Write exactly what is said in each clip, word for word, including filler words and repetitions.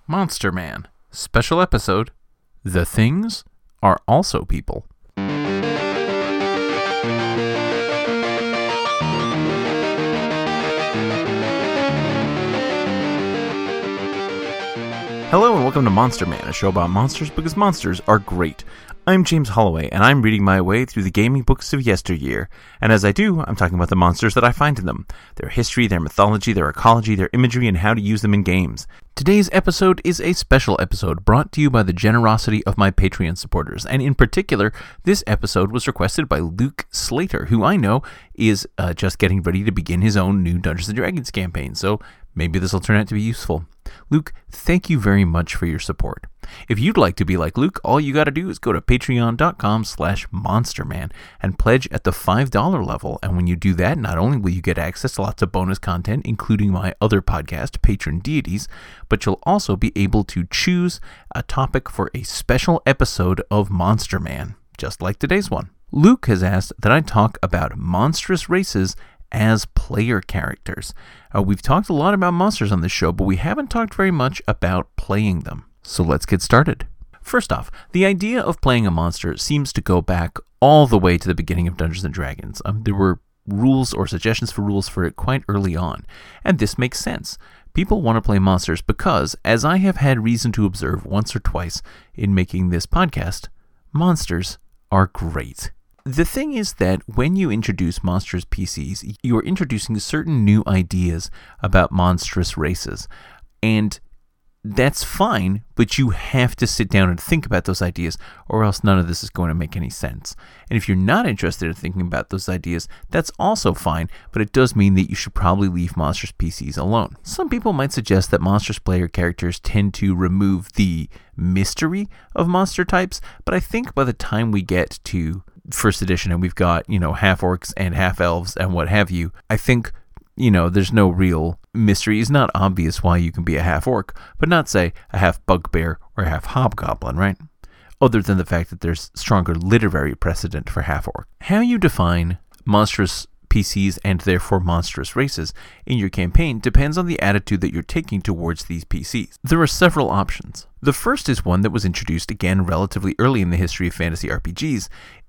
Monster Man, special episode, The Things Are Also People. Hello and welcome to Monster Man, a show about monsters because monsters are great. I'm James Holloway, and I'm reading my way through the gaming books of yesteryear. And as I do, I'm talking about the monsters that I find in them, their history, their mythology, their ecology, their imagery, and how to use them in games. Today's episode is a special episode brought to you by the generosity of my Patreon supporters, and in particular, this episode was requested by Luke Slater, who I know is uh, just getting ready to begin his own new Dungeons and Dragons campaign, so maybe this will turn out to be useful. Luke, thank you very much for your support. If you'd like to be like Luke, all you gotta do is go to patreon.com slash monsterman and pledge at the five dollars level. And when you do that, not only will you get access to lots of bonus content, including my other podcast, Patron Deities, but you'll also be able to choose a topic for a special episode of Monster Man, just like today's one. Luke has asked that I talk about monstrous races as player characters. Uh, we've talked a lot about monsters on this show, but we haven't talked very much about playing them. So let's get started. First off, the idea of playing a monster seems to go back all the way to the beginning of Dungeons and Dragons. Um, there were rules or suggestions for rules for it quite early on, and this makes sense. People want to play monsters because, as I have had reason to observe once or twice in making this podcast, monsters are great. The thing is that when you introduce monstrous P Cs, you are introducing certain new ideas about monstrous races, and that's fine, but you have to sit down and think about those ideas, or else none of this is going to make any sense. And if you're not interested in thinking about those ideas, that's also fine, but it does mean that you should probably leave monstrous P Cs alone. Some people might suggest that monstrous player characters tend to remove the mystery of monster types, but I think by the time we get to first edition and we've got, you know, half-orcs and half-elves and what have you, I think, you know, there's no real mystery. It's not obvious why you can be a half-orc, but not, say, a half-bugbear or a half-hobgoblin, right? Other than the fact that there's stronger literary precedent for half-orc. How you define monstrous P Cs and therefore monstrous races in your campaign depends on the attitude that you're taking towards these P Cs. There are several options. The first is one that was introduced again relatively early in the history of fantasy R P Gs,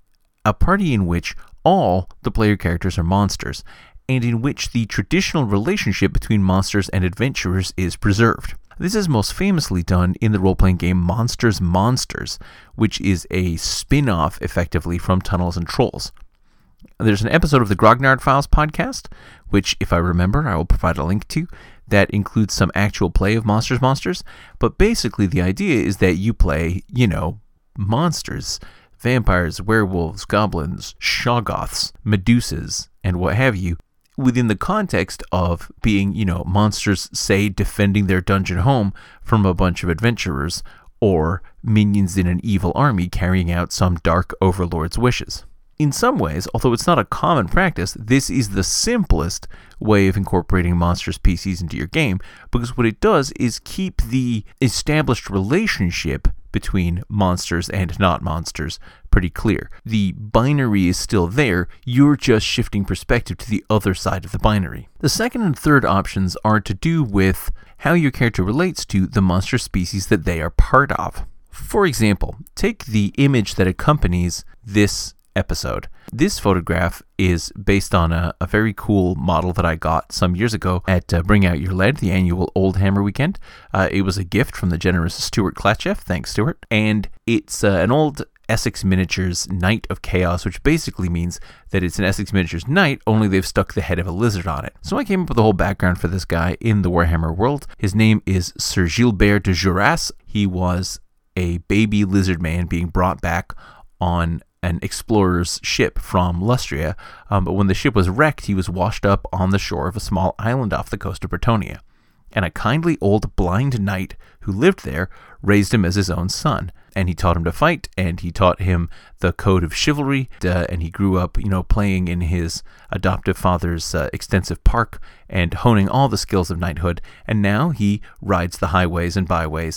a party in which all the player characters are monsters, and in which the traditional relationship between monsters and adventurers is preserved. This is most famously done in the role-playing game Monsters Monsters, which is a spin-off, effectively, from Tunnels and Trolls. There's an episode of the Grognard Files podcast, which, if I remember, I will provide a link to, that includes some actual play of Monsters Monsters, but basically the idea is that you play, you know, monsters, vampires, werewolves, goblins, shoggoths, medusas, and what have you, within the context of being, you know, monsters, say, defending their dungeon home from a bunch of adventurers, or minions in an evil army carrying out some dark overlord's wishes. In some ways, although it's not a common practice, this is the simplest way of incorporating monstrous P Cs into your game, because what it does is keep the established relationship between monsters and not monsters pretty clear. The binary is still there, you're just shifting perspective to the other side of the binary. The second and third options are to do with how your character relates to the monstrous species that they are part of. For example, take the image that accompanies this episode. This photograph is based on a, a very cool model that I got some years ago at uh, Bring Out Your Lead, the annual Old Hammer weekend. Uh, it was a gift from the generous Stuart Klatchev, thanks Stuart, and it's uh, an old Essex Miniatures Knight of Chaos, which basically means that it's an Essex Miniatures Knight, only they've stuck the head of a lizard on it. So I came up with the whole background for this guy in the Warhammer world. His name is Sir Gilbert de Juras. He was a baby lizard man being brought back on an explorer's ship from Lustria, um, but when the ship was wrecked, he was washed up on the shore of a small island off the coast of Bretonnia. And a kindly old blind knight who lived there raised him as his own son. And he taught him to fight, and he taught him the code of chivalry, uh, and he grew up, you know, playing in his adoptive father's uh, extensive park and honing all the skills of knighthood, and now he rides the highways and byways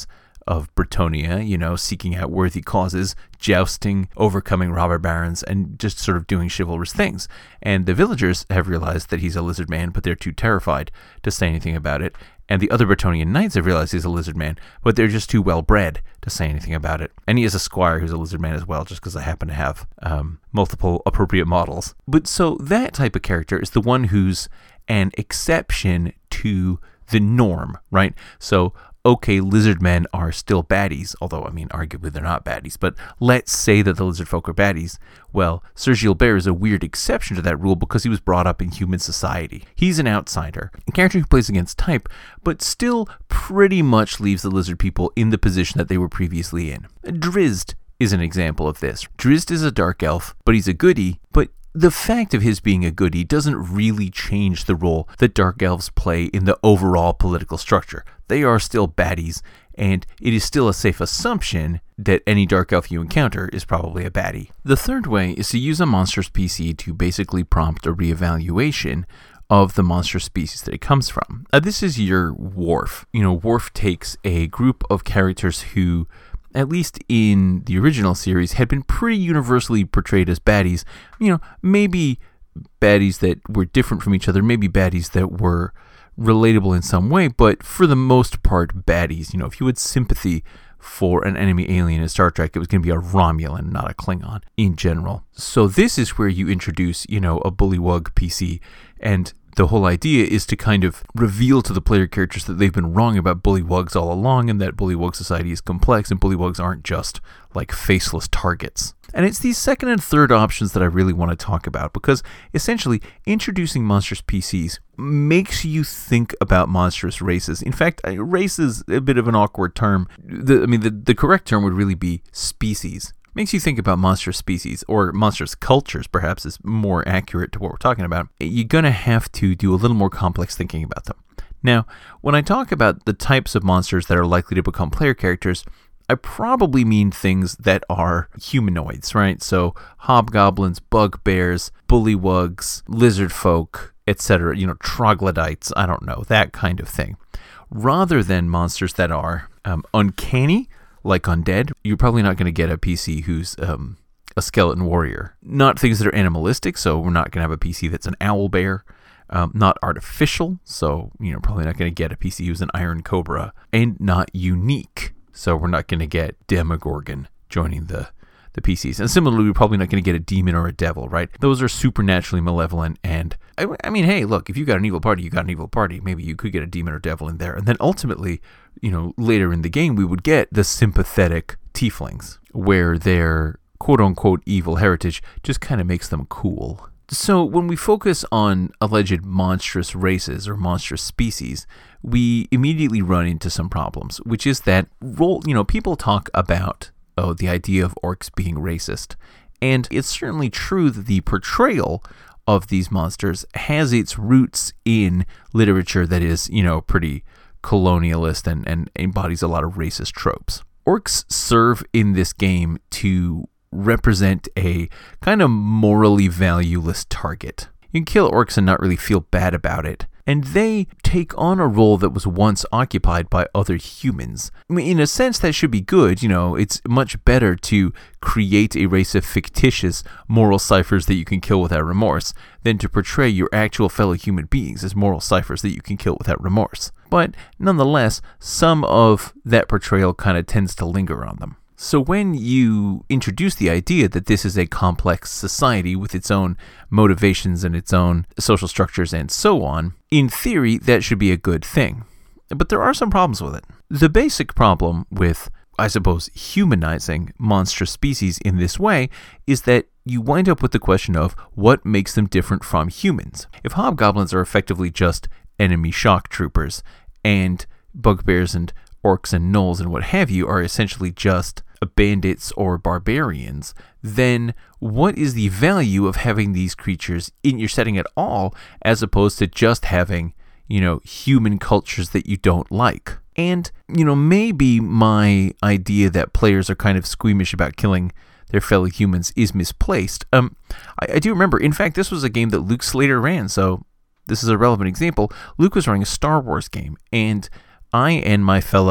of Bretonnia, you know, seeking out worthy causes, jousting, overcoming robber barons, and just sort of doing chivalrous things. And the villagers have realized that he's a lizard man, but they're too terrified to say anything about it. And the other Bretonnian knights have realized he's a lizard man, but they're just too well bred to say anything about it. And he has a squire who's a lizard man as well, just because I happen to have um, multiple appropriate models. But so that type of character is the one who's an exception to the norm, right? So, okay, lizard men are still baddies, although, I mean, arguably they're not baddies, but let's say that the lizard folk are baddies. Well, Sir Gilbert is a weird exception to that rule because he was brought up in human society. He's an outsider, a character who plays against type, but still pretty much leaves the lizard people in the position that they were previously in. Drizzt is an example of this. Drizzt is a dark elf, but he's a goodie, but the fact of his being a goodie doesn't really change the role that dark elves play in the overall political structure. They are still baddies, and it is still a safe assumption that any dark elf you encounter is probably a baddie. The third way is to use a monster's P C to basically prompt a reevaluation of the monster species that it comes from. Uh, this is your Worf. You know, Worf takes a group of characters who, at least in the original series, had been pretty universally portrayed as baddies. You know, maybe baddies that were different from each other, maybe baddies that were relatable in some way, but for the most part, baddies. You know, if you had sympathy for an enemy alien in Star Trek, it was going to be a Romulan, not a Klingon in general. So this is where you introduce, you know, a bullywug P C, and the whole idea is to kind of reveal to the player characters that they've been wrong about bullywugs all along, and that bullywug society is complex, and bullywugs aren't just like faceless targets. And it's these second and third options that I really want to talk about, because essentially introducing monstrous P Cs makes you think about monstrous races. In fact, race is a bit of an awkward term. The, I mean, the, the correct term would really be species. Makes you think about monstrous species, or monstrous cultures, perhaps, is more accurate to what we're talking about. You're going to have to do a little more complex thinking about them. Now, when I talk about the types of monsters that are likely to become player characters, I probably mean things that are humanoids, right? So hobgoblins, bugbears, bullywugs, lizard folk, et cetera. You know, troglodytes, I don't know, that kind of thing. Rather than monsters that are um, uncanny, like undead. You're probably not going to get a P C who's um, a skeleton warrior. Not things that are animalistic, so we're not going to have a P C that's an owl bear. Um, not artificial, so you know probably not going to get a P C who's an iron cobra. And not unique, so we're not going to get Demogorgon joining the, the P Cs. And similarly, we're probably not going to get a demon or a devil, right? Those are supernaturally malevolent, and I, I mean, hey, look, if you got an evil party, you got an evil party. Maybe you could get a demon or devil in there. And then ultimately, you know, later in the game, we would get the sympathetic tieflings, where their quote-unquote evil heritage just kind of makes them cool. So when we focus on alleged monstrous races or monstrous species, we immediately run into some problems, which is that, role, you know, people talk about, oh, the idea of orcs being racist. And it's certainly true that the portrayal of these monsters has its roots in literature that is, you know, pretty colonialist and, and embodies a lot of racist tropes. Orcs serve in this game to represent a kind of morally valueless target. You can kill orcs and not really feel bad about it. And they take on a role that was once occupied by other humans. I mean, in a sense, that should be good. You know, it's much better to create a race of fictitious moral ciphers that you can kill without remorse than to portray your actual fellow human beings as moral ciphers that you can kill without remorse. But nonetheless, some of that portrayal kind of tends to linger on them. So when you introduce the idea that this is a complex society with its own motivations and its own social structures and so on, in theory, that should be a good thing. But there are some problems with it. The basic problem with, I suppose, humanizing monstrous species in this way is that you wind up with the question of what makes them different from humans. If hobgoblins are effectively just enemy shock troopers, and bugbears and orcs and gnolls and what have you are essentially just bandits or barbarians, then what is the value of having these creatures in your setting at all, as opposed to just having, you know, human cultures that you don't like? And, you know, maybe my idea that players are kind of squeamish about killing their fellow humans is misplaced. Um, I, I do remember, in fact, this was a game that Luke Slater ran, so this is a relevant example. Luke was running a Star Wars game, and I and my fellow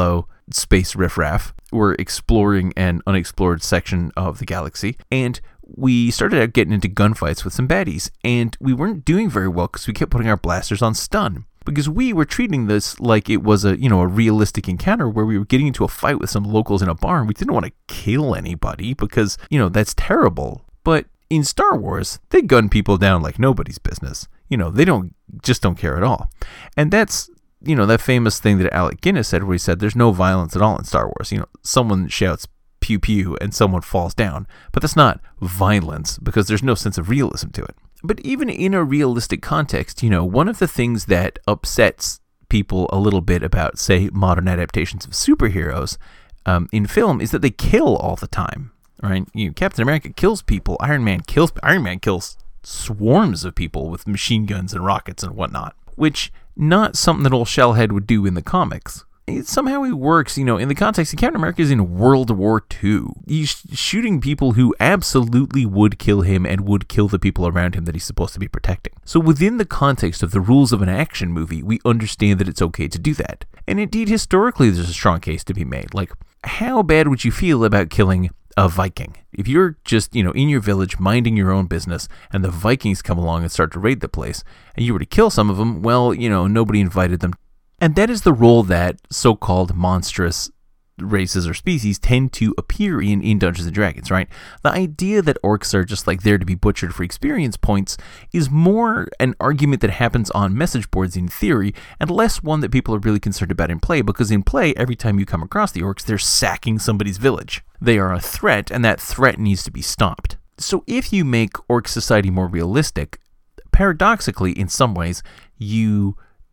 space riffraff. We're exploring an unexplored section of the galaxy, and we started out getting into gunfights with some baddies, and we weren't doing very well because we kept putting our blasters on stun. Because we were treating this like it was a, you know, a realistic encounter where we were getting into a fight with some locals in a bar, and we didn't want to kill anybody because, you know, that's terrible. But in Star Wars, they gun people down like nobody's business. You know, they don't, just don't care at all. And that's, you know, that famous thing that Alec Guinness said where he said there's no violence at all in Star Wars. You know, someone shouts pew pew and someone falls down. But that's not violence because there's no sense of realism to it. But even in a realistic context, you know, one of the things that upsets people a little bit about, say, modern adaptations of superheroes um, in film is that they kill all the time, right? You know, Captain America kills people. Iron Man kills. Iron Man kills swarms of people with machine guns and rockets and whatnot, which not something that old Shellhead would do in the comics. It, somehow it works, you know, in the context of Captain America is in World War Two. He's shooting people who absolutely would kill him and would kill the people around him that he's supposed to be protecting. So within the context of the rules of an action movie, we understand that it's okay to do that. And indeed, historically, there's a strong case to be made. Like, how bad would you feel about killing a Viking? If you're just, you know, in your village minding your own business and the Vikings come along and start to raid the place and you were to kill some of them, well, you know, nobody invited them. And that is the role that so-called monstrous races or species tend to appear in in Dungeons and Dragons, right? The idea that orcs are just like there to be butchered for experience points is more an argument that happens on message boards in theory and less one that people are really concerned about in play, because in play, every time you come across the orcs, they're sacking somebody's village. They are a threat, and that threat needs to be stopped. So if you make orc society more realistic, paradoxically, in some ways, you...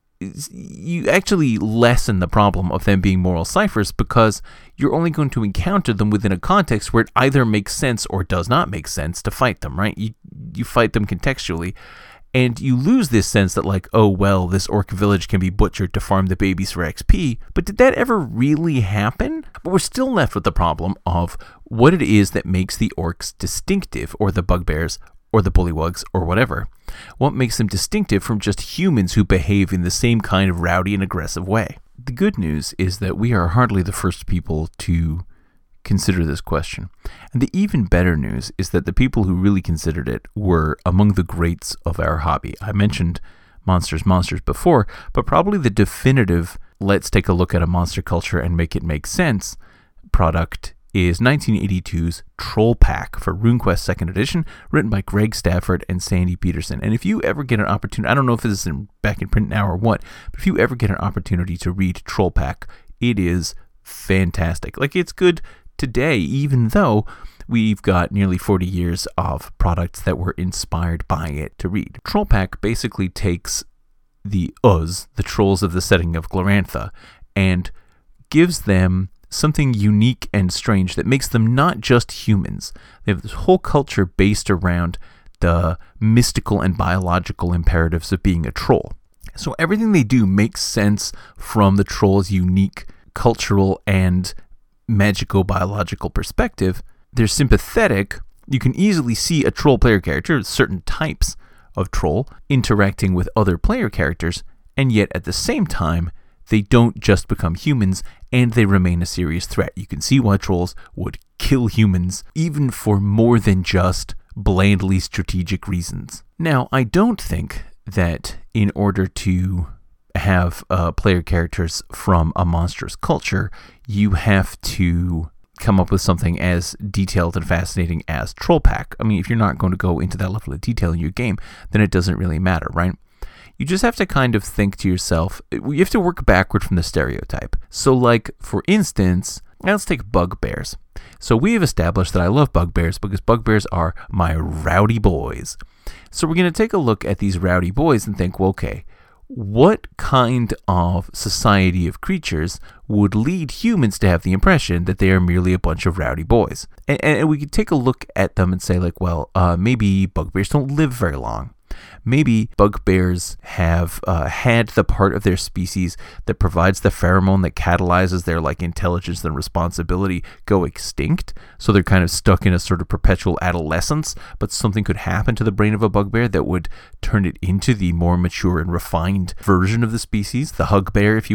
you actually lessen the problem of them being moral ciphers because you're only going to encounter them within a context where it either makes sense or does not make sense to fight them, right? You you fight them contextually, and you lose this sense that like, oh, well, this orc village can be butchered to farm the babies for X P, but did that ever really happen? But we're still left with the problem of what it is that makes the orcs distinctive, or the bugbears, or the bullywugs, or whatever. What makes them distinctive from just humans who behave in the same kind of rowdy and aggressive way? The good news is that we are hardly the first people to consider this question. And the even better news is that the people who really considered it were among the greats of our hobby. I mentioned Monsters, Monsters before, but probably the definitive let's take a look at a monster culture and make it make sense product is nineteen eighty-two's Troll Pack for RuneQuest second Edition, written by Greg Stafford and Sandy Peterson. And if you ever get an opportunity, I don't know if this is in, back in print now or what, but if you ever get an opportunity to read Troll Pack, it is fantastic. Like, it's good today, even though we've got nearly forty years of products that were inspired by it to read. Troll Pack basically takes the Uz, the trolls of the setting of Glorantha, and gives them something unique and strange that makes them not just humans. They have this whole culture based around the mystical and biological imperatives of being a troll. So everything they do makes sense from the troll's unique cultural and magico-biological perspective. They're sympathetic. You can easily see a troll player character, certain types of troll, interacting with other player characters, and yet at the same time, they don't just become humans, and they remain a serious threat. You can see why trolls would kill humans, even for more than just blandly strategic reasons. Now, I don't think that in order to have uh, player characters from a monstrous culture, you have to come up with something as detailed and fascinating as Troll Pack. I mean, if you're not going to go into that level of detail in your game, then it doesn't really matter, right? You just have to kind of think to yourself, you have to work backward from the stereotype. So like, for instance, let's take bugbears. So we have established that I love bugbears because bugbears are my rowdy boys. So we're going to take a look at these rowdy boys and think, well, okay, what kind of society of creatures would lead humans to have the impression that they are merely a bunch of rowdy boys? And, and we could take a look at them and say, like, well, uh, maybe bugbears don't live very long. Maybe bugbears have uh, had the part of their species that provides the pheromone that catalyzes their like intelligence and responsibility go extinct. So they're kind of stuck in a sort of perpetual adolescence, but something could happen to the brain of a bugbear that would turn it into the more mature and refined version of the species, the hugbear, if you will.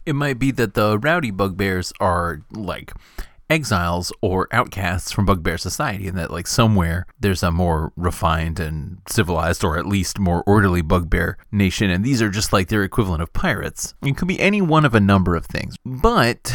It might be that the rowdy bugbears are like exiles or outcasts from bugbear society, and that like somewhere there's a more refined and civilized, or at least more orderly bugbear nation, and these are just like their equivalent of pirates. It could be any one of a number of things, but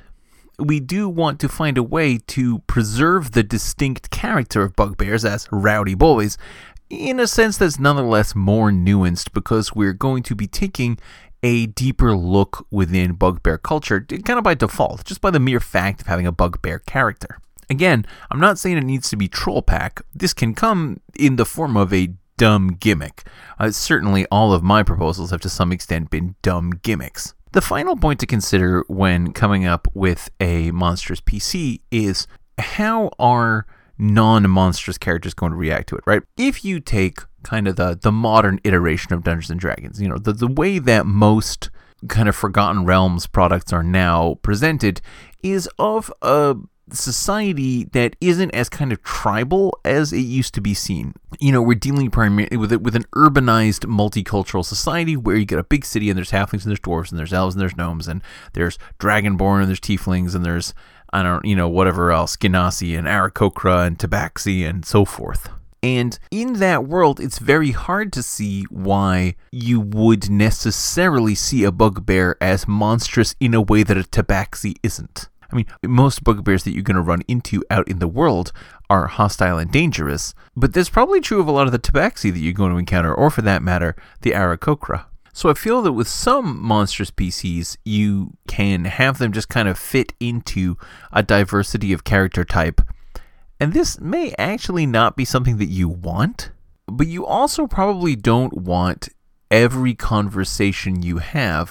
we do want to find a way to preserve the distinct character of bugbears as rowdy boys in a sense that's nonetheless more nuanced, because we're going to be taking a deeper look within bugbear culture, kind of by default, just by the mere fact of having a bugbear character. Again, I'm not saying it needs to be Troll Pack. This can come in the form of a dumb gimmick. Uh, certainly all of my proposals have to some extent been dumb gimmicks. The final point to consider when coming up with a monstrous P C is how are non-monstrous characters going to react to it, right? If you take kind of the, the modern iteration of Dungeons and Dragons, you know, the, the way that most kind of Forgotten Realms products are now presented is of a society that isn't as kind of tribal as it used to be seen. You know, we're dealing primarily with it with an urbanized multicultural society where you get a big city and there's halflings and there's dwarves and there's elves and there's gnomes and there's dragonborn and there's tieflings and there's, I don't, you know, whatever else, Genasi and Aarakocra and Tabaxi and so forth. And in that world, it's very hard to see why you would necessarily see a bugbear as monstrous in a way that a Tabaxi isn't. I mean, most bugbears that you're going to run into out in the world are hostile and dangerous, but that's probably true of a lot of the Tabaxi that you're going to encounter, or for that matter, the Aarakocra. So I feel that with some monstrous P Cs, you can have them just kind of fit into a diversity of character type. And this may actually not be something that you want, but you also probably don't want every conversation you have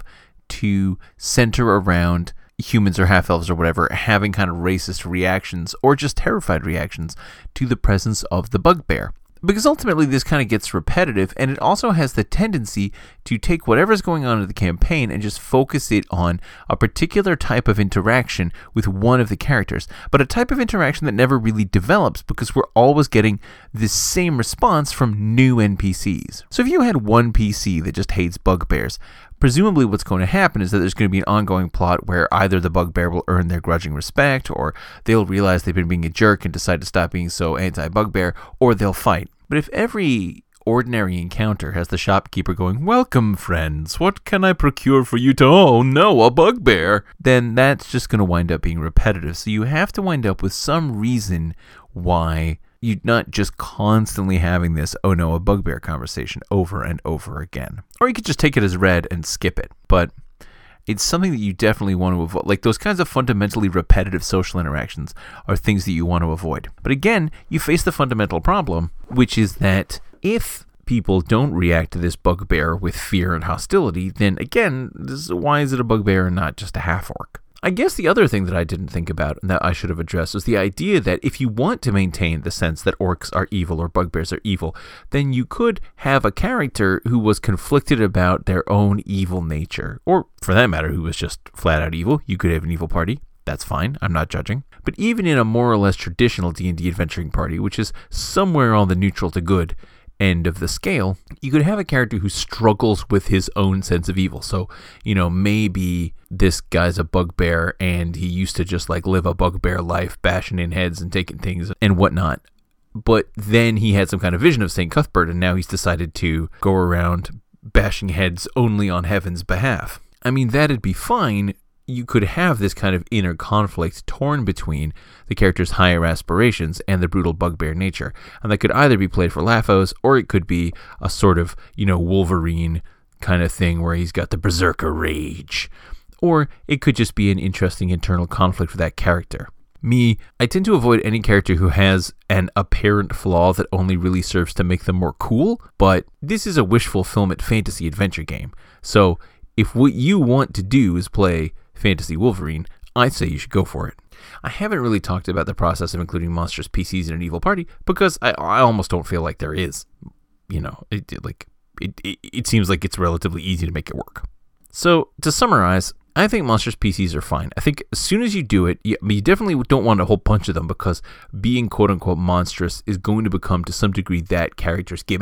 to center around humans or half-elves or whatever having kind of racist reactions or just terrified reactions to the presence of the bugbear. Because ultimately this kind of gets repetitive, and it also has the tendency to take whatever's going on in the campaign and just focus it on a particular type of interaction with one of the characters, but a type of interaction that never really develops because we're always getting the same response from new N P Cs. So if you had one P C that just hates bugbears, presumably what's going to happen is that there's going to be an ongoing plot where either the bugbear will earn their grudging respect, or they'll realize they've been being a jerk and decide to stop being so anti-bugbear, or they'll fight. But if every ordinary encounter has the shopkeeper going, "Welcome, friends, what can I procure for you to own? No, a bugbear," then that's just going to wind up being repetitive. So you have to wind up with some reason why you're not just constantly having this, "Oh no, a bugbear" conversation over and over again. Or you could just take it as read and skip it. But it's something that you definitely want to avoid. Like, those kinds of fundamentally repetitive social interactions are things that you want to avoid. But again, you face the fundamental problem, which is that if people don't react to this bugbear with fear and hostility, then again, this is, why is it a bugbear and not just a half-orc? I guess the other thing that I didn't think about and that I should have addressed was the idea that if you want to maintain the sense that orcs are evil or bugbears are evil, then you could have a character who was conflicted about their own evil nature, or for that matter, who was just flat out evil. You could have an evil party. That's fine. I'm not judging. But even in a more or less traditional D and D adventuring party, which is somewhere on the neutral to good end of the scale, you could have a character who struggles with his own sense of evil. So, you know, maybe this guy's a bugbear and he used to just like live a bugbear life, bashing in heads and taking things and whatnot. But then he had some kind of vision of Saint Cuthbert, and now he's decided to go around bashing heads only on heaven's behalf. I mean, that'd be fine. You could have this kind of inner conflict torn between the character's higher aspirations and the brutal bugbear nature. And that could either be played for laughos, or it could be a sort of, you know, Wolverine kind of thing where he's got the berserker rage. Or it could just be an interesting internal conflict for that character. Me, I tend to avoid any character who has an apparent flaw that only really serves to make them more cool, but this is a wish fulfillment fantasy adventure game. So if what you want to do is play Fantasy Wolverine, I say you should go for it. I haven't really talked about the process of including monstrous P Cs in an evil party because I, I almost don't feel like there is. You know, it, it like it, it, it seems like it's relatively easy to make it work. So to summarize, I think monstrous P Cs are fine. I think as soon as you do it, you, you definitely don't want a whole bunch of them because being quote-unquote monstrous is going to become to some degree that character's gimmick.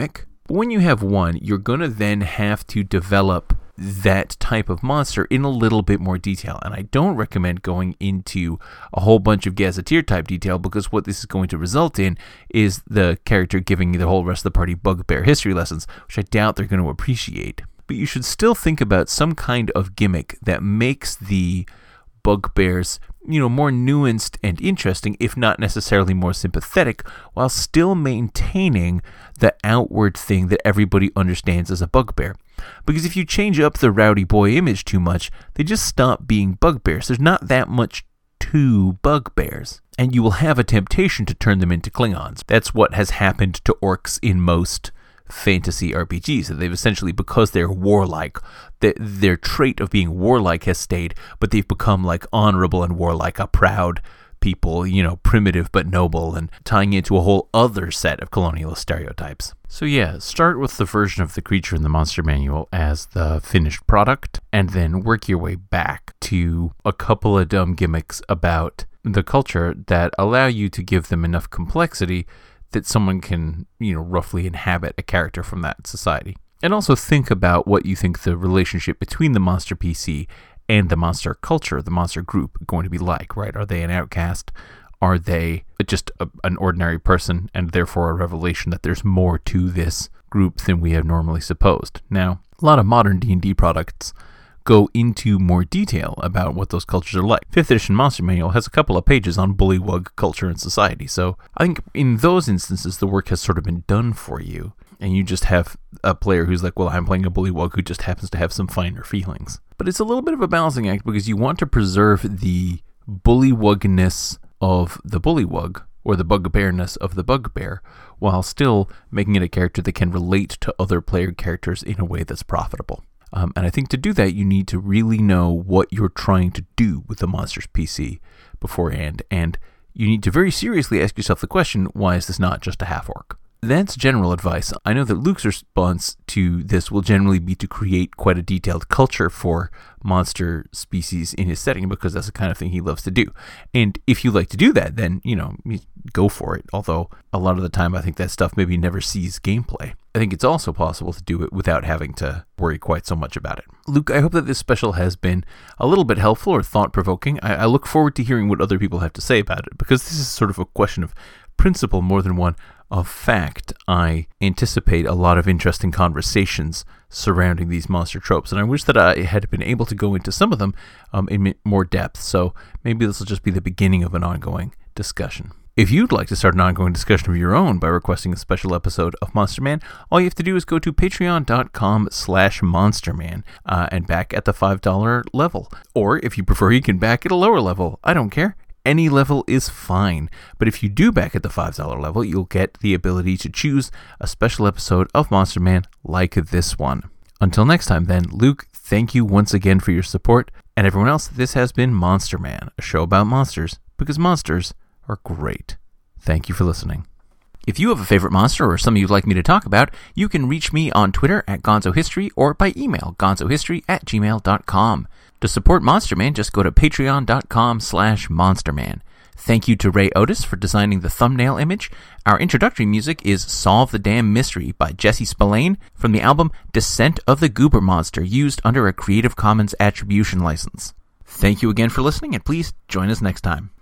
But when you have one, you're going to then have to develop that type of monster in a little bit more detail. And I don't recommend going into a whole bunch of Gazetteer type detail, because what this is going to result in is the character giving the whole rest of the party bugbear history lessons, which I doubt they're going to appreciate. But you should still think about some kind of gimmick that makes the bugbears, you know, more nuanced and interesting, if not necessarily more sympathetic, while still maintaining the outward thing that everybody understands as a bugbear. Because if you change up the rowdy boy image too much, they just stop being bugbears. There's not that much to bugbears. And you will have a temptation to turn them into Klingons. That's what has happened to orcs in most fantasy R P Gs. They've essentially, because they're warlike, the, their trait of being warlike has stayed, but they've become like honorable and warlike, a proud people, you know, primitive but noble, and tying into a whole other set of colonialist stereotypes. So yeah, start with the version of the creature in the monster manual as the finished product, and then work your way back to a couple of dumb gimmicks about the culture that allow you to give them enough complexity that someone can, you know, roughly inhabit a character from that society. And also think about what you think the relationship between the monster P C and the monster culture, the monster group, going to be like, right? Are they an outcast? Are they just a, an ordinary person, and therefore a revelation that there's more to this group than we have normally supposed? Now, a lot of modern D and D products go into more detail about what those cultures are like. fifth edition Monster Manual has a couple of pages on bullywug culture and society, so I think in those instances the work has sort of been done for you, and you just have a player who's like, well, I'm playing a bullywug who just happens to have some finer feelings. But it's a little bit of a balancing act, because you want to preserve the bullywugness of the bullywug, or the bugbearness of the bugbear, while still making it a character that can relate to other player characters in a way that's profitable. Um, and I think to do that, you need to really know what you're trying to do with the monster's P C beforehand, and you need to very seriously ask yourself the question, why is this not just a half-orc? That's general advice. I know that Luke's response to this will generally be to create quite a detailed culture for monster species in his setting, because that's the kind of thing he loves to do. And if you like to do that, then, you know, go for it. Although a lot of the time I think that stuff maybe never sees gameplay. I think it's also possible to do it without having to worry quite so much about it. Luke, I hope that this special has been a little bit helpful or thought-provoking. I, I look forward to hearing what other people have to say about it, because this is sort of a question of principle more than one of fact. I anticipate a lot of interesting conversations surrounding these monster tropes, and I wish that I had been able to go into some of them um, in more depth, so maybe this will just be the beginning of an ongoing discussion. If you'd like to start an ongoing discussion of your own by requesting a special episode of Monster Man, all you have to do is go to patreon.com slash monsterman uh, and back at the five dollar level. Or if you prefer, you can back at a lower level. I don't care. Any level is fine. But if you do back at the five dollar level, you'll get the ability to choose a special episode of Monster Man like this one. Until next time then, Luke, thank you once again for your support. And everyone else, this has been Monster Man, a show about monsters, because monsters are great. Thank you for listening. If you have a favorite monster or something you'd like me to talk about, you can reach me on Twitter at gonzohistory or by email gonzohistory at gmail dot com. To support Monster Man, just go to patreon.com slash monsterman. Thank you to Ray Otis for designing the thumbnail image. Our introductory music is Solve the Damn Mystery by Jesse Spillane from the album Descent of the Goober Monster, used under a Creative Commons Attribution license. Thank you again for listening, and please join us next time.